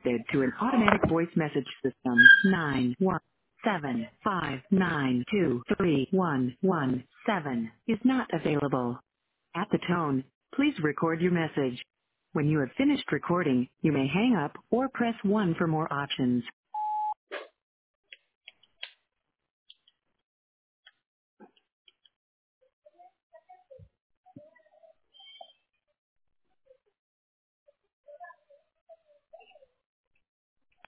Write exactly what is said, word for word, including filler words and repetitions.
connected to an automatic voice message system. nine one seven five nine two three one one seven is not available. At the tone, please record your message. When you have finished recording, you may hang up or press one for more options.